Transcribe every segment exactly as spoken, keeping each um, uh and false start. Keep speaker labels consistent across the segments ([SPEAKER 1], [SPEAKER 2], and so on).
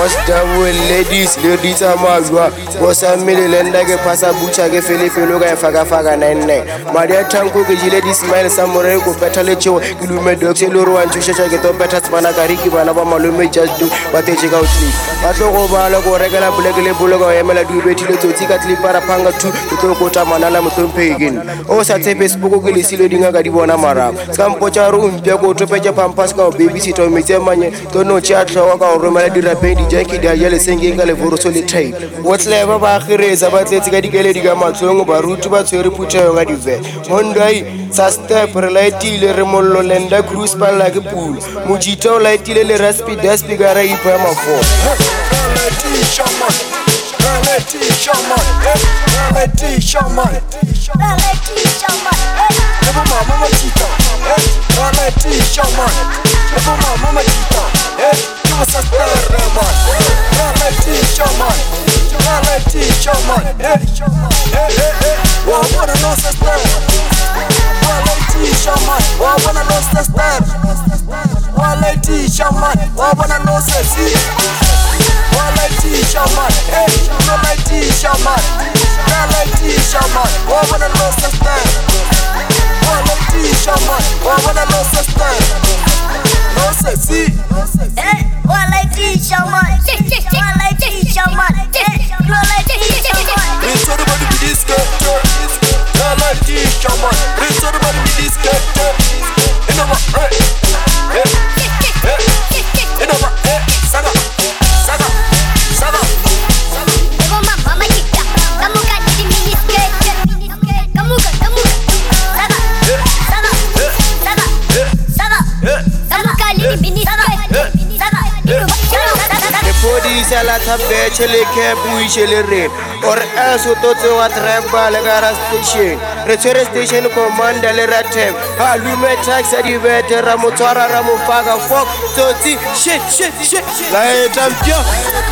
[SPEAKER 1] Boss double ladies, ladies amalwa. Boss amile lenda ke pasa bucha ke fele fele ga faga faga nine nine. Maria tanko ke jile di smile samurai ko petale chewa kilume doxe loro anchu shasha ke to peta spana kari ki bana ba malume just do bate check out sleep. Batlo go bala go regala bulekele bulogo emela du betile toti katli para panga tu to kota manala mutompe again. O sa te Facebook ke lisilo dinga ga di bona mara. Skampocha ru mpia ko to peja pampas ka babysitter metse manye to no cha tlawa ka ro mala di rapedi jaki da yele senge ka le voro soli type. What's leva ba khireza ba tletse ka dikele di ga matlong ba rutu ba tshwere putha yo ga di ve. Mondai sa step relative re mollo lenda cruise pa la ke pool. Mujito la itile le raspi daspi gara ipa ma fo.
[SPEAKER 2] Reality shaman, reality shaman, reality shaman, reality shaman. Never mama machita, reality shaman. Never mama machita, you was a star man. Reality shaman, reality shaman. Hey hey hey, wa wanna know the star. Reality shaman, wa wanna know the star. Reality shaman, wa wanna know the sea. Reality shaman, hey, reality shaman, reality shaman, wa wanna know the star. Reality shaman, wa wanna know the star. No se see,
[SPEAKER 3] hey, reality shaman, reality shaman, reality shaman.
[SPEAKER 2] It's everybody with this girl, reality shaman. It's everybody with this girl. You know what, hey, hey, hey, you know what, hey, saga, saga, saga.
[SPEAKER 3] Ego mama machita, kamu kan di mini skirt, kamu kan kamu saga, saga, saga, saga, kamu kan di mini skirt, saga.
[SPEAKER 1] The body is a lot of bachelor cap, we shall read. Or else, who thought you were trapped by the gas station. Return station command the Ratem. Halume tax at the veteran Ramutara Ramufaga Fok. thirty shit, shit, shit. Like I'm just.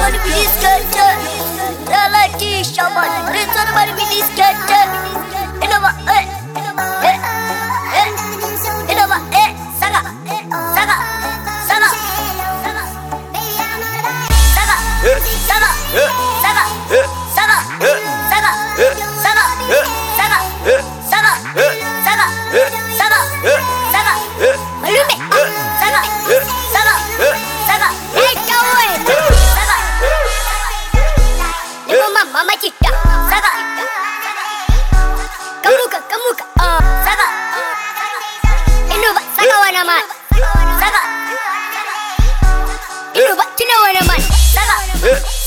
[SPEAKER 3] Reality shaman, return by mini skirt. You know what? Eh, eh, eh, you know what? Eh, saga, saga, saga, saga, saga, saga, saga, saga, saga, saga, saga, saga, saga, saga, saga, malume, saga, saga, saga, hey cowboy, saga, ego mama machita, saga, kamuka kamuka, ah, saga, inuba saga wana man, saga, inuba tina wana man, saga.